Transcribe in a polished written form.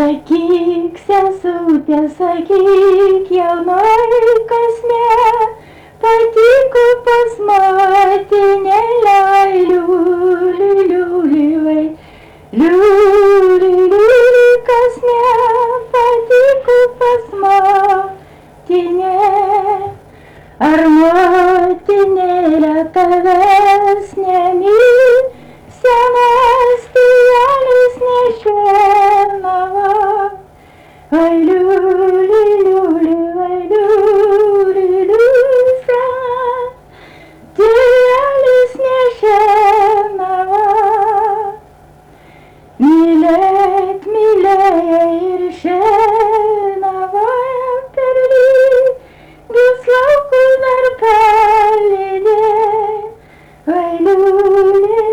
Sakyk, sesutė, sakyk, jaunoji kasne, patiko pas motinėlę, liuli, liuli, vai, liuli, liuli, kasne, patiko pas motinė. Ar motinėlė tavęs nemyli, senas tėvelis nešienavo? Vai liuli, liuli, vai liuli, liuli, senas tėvelis nešienavo. Mylėk, mylėjo ir šienavo per lygius laukus dar palydė. Vai liuli,